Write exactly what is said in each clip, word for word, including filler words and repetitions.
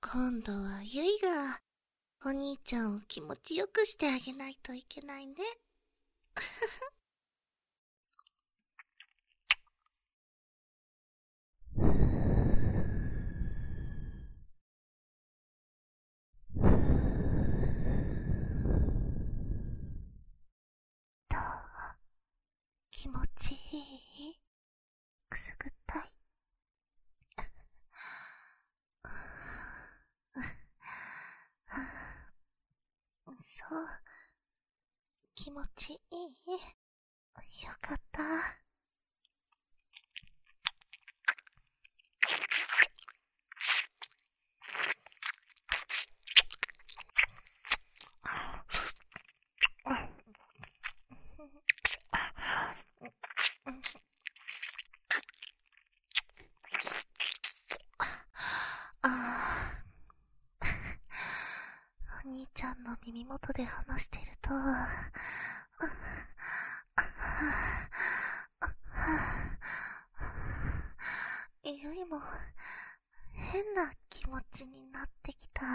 今度はゆいがお兄ちゃんを気持ちよくしてあげないといけないね。どう？気持ちいい？くすぐったい？そう、気持ちいい？よかった。ああ、お兄ちゃんの耳元で話してると、ゆいも変な気持ちになってきた。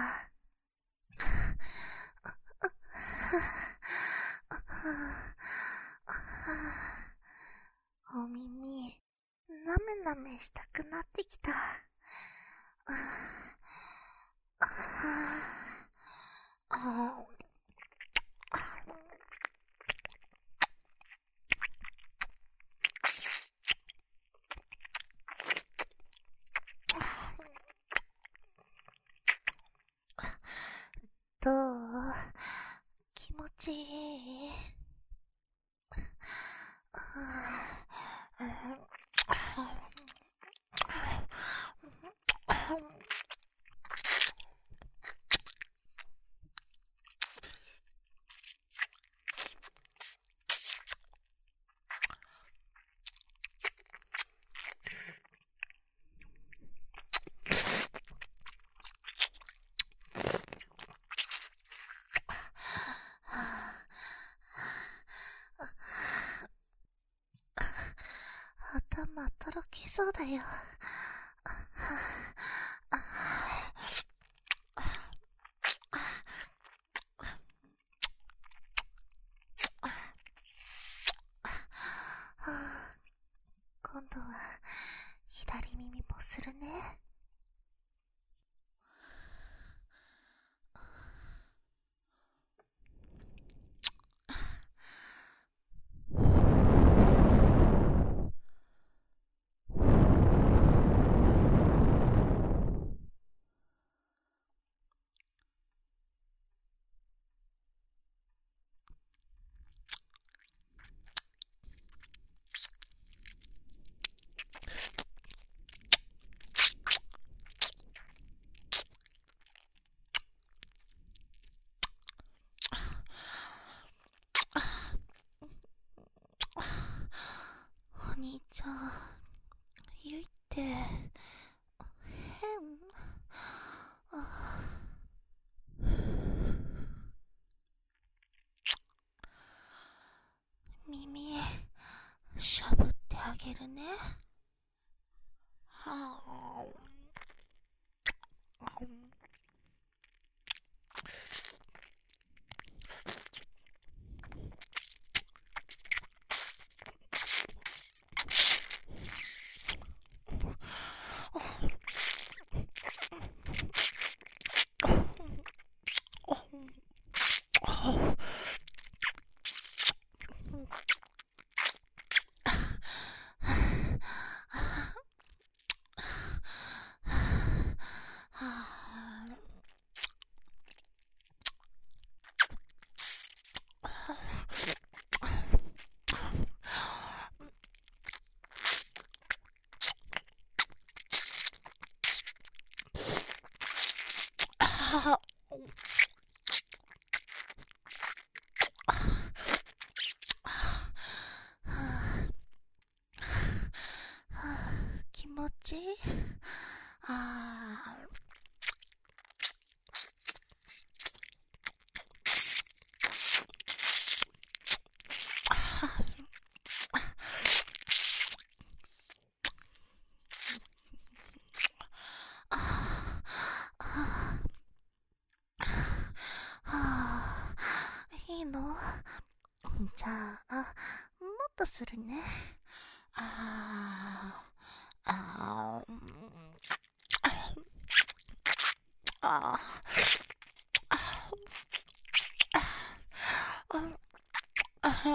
お耳、なめなめしたくなってきた。どう？気持ちいい？頭とろけそうだよ。今度は左耳もするね。お兄ちゃん、ゆいって変？耳しゃぶってあげるね。はあ。気持ちいい？あーとするね。あー、あー、うんあー、ああ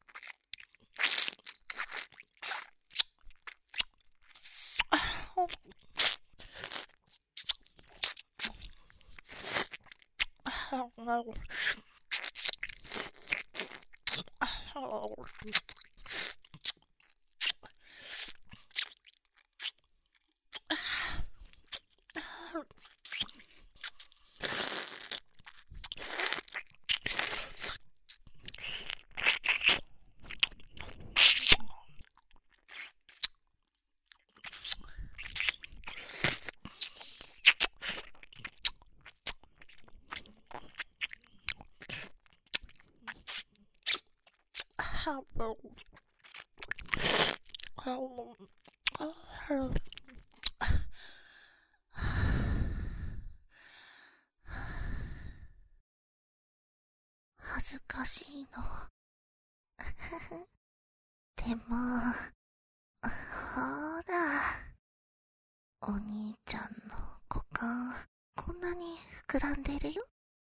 恥ずかしいの。でも、ほら、お兄ちゃんの股間、こんなに膨らんでるよ。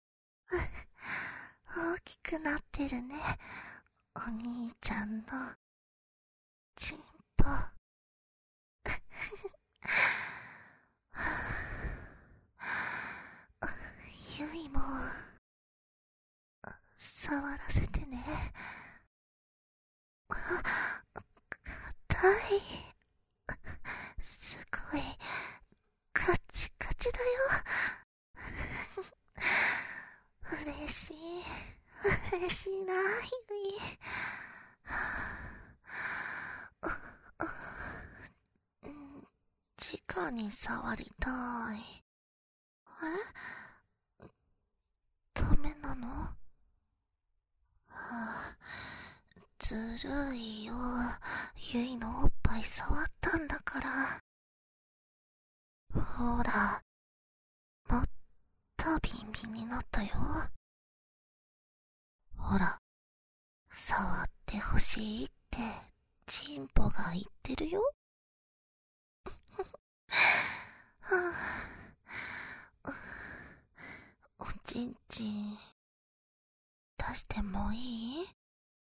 大きくなってるね。お兄ちゃんの、チンポ。ゆいも、触らせてね。硬い。すごい、カチカチだよ。嬉しい。嬉しいな、ゆい。直に触りたい。え？ダメなの？はあ、ずるいよ。ゆいのおっぱい触ったんだから。ほら、もっとビンビンになったよ。ほら、触ってほしいってチンポが言ってるよ。はあ、おちんちん出してもいい？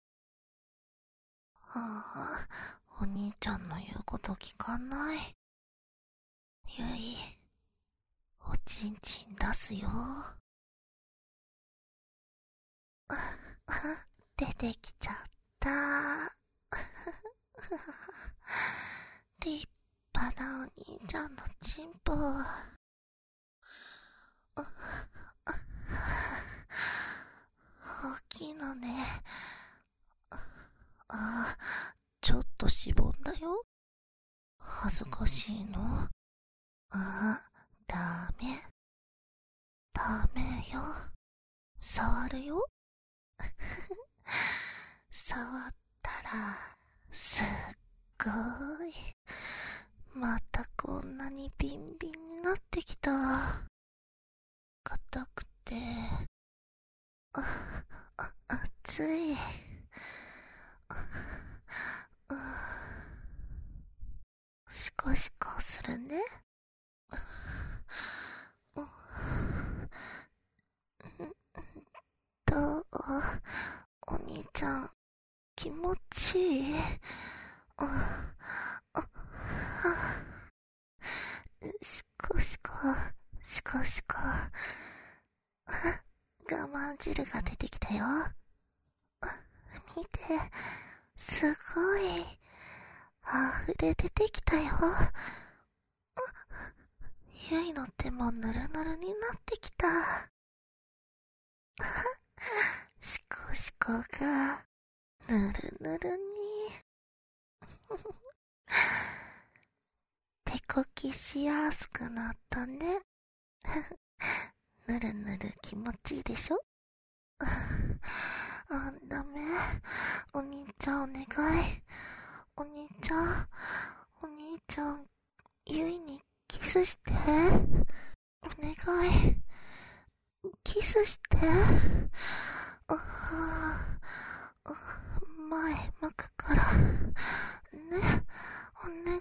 はあ、お兄ちゃんの言うこと聞かない。ゆい、おちんちん出すよ。出てきちゃった。立派なお兄ちゃんのチンポ。大きいのね。あ、ちょっとしぼんだよ。恥ずかしいの？あ、ダメ。ダメよ。触るよ。触ったら、すっごい。またこんなにビンビンになってきた。硬くて、あ、あ、熱い。シコシコするね。どう？お兄ちゃん、気持ちいい？シコシコ、シコシコ。我慢汁が出てきたよ。見て、すごい。溢れ出てきたよ。ゆいの手もぬるぬるになってきた。シコシコがぬるぬるに。手こきしやすくなったね。ぬるぬる気持ちいいでしょ？あ、ダメ。お兄ちゃんお願い。お兄ちゃん、お兄ちゃん、ゆいにキスして。お願い。キスして。ああ、ま前巻くから。ね、お願い。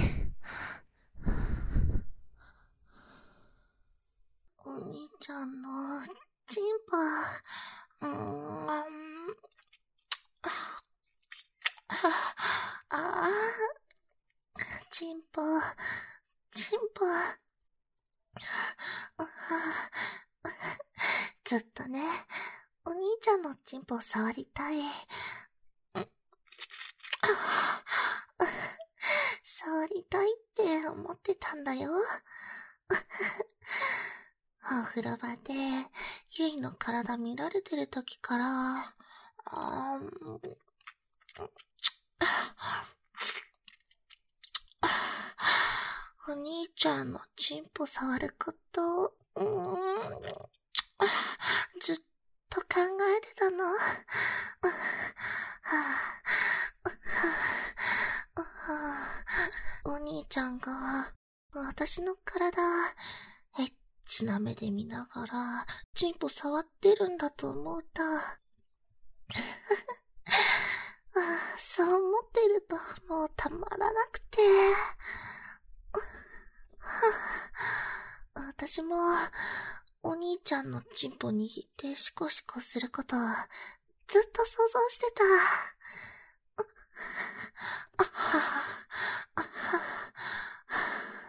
お兄ちゃんのチンポ、うーん、ああ、チンポ、チンポ、ずっとね、お兄ちゃんのチンポを触りたい。触りたいって思ってたんだよ。お風呂場でゆいの体見られてる時から、あーお兄ちゃんのチンポ触ること、うーん、ずっと考えてたの。お兄ちゃんが私の体エッチな目で見ながらチンポ触ってるんだと思うとそう思ってるともうたまらなくて私もお兄ちゃんのチンポ握ってシコシコすることをずっと想像してた。あはあは